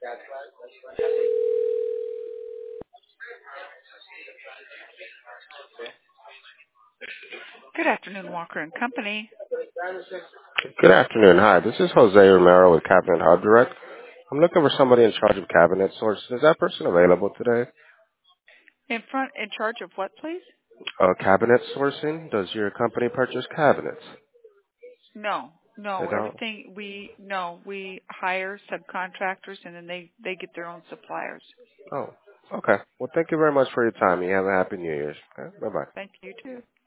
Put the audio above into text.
Good afternoon, Walker and Company. Good afternoon. Hi, this is Jose Romero with Cabinet Hub Direct. I'm looking for somebody in charge of cabinet sources. Is that person available today? In charge of what, please? Cabinet sourcing? Does your company purchase cabinets? No. They don't? We hire subcontractors and then they get their own suppliers. Oh, okay. Well, thank you very much for your time. You have a happy New Year's. Okay? Bye-bye. Thank you too.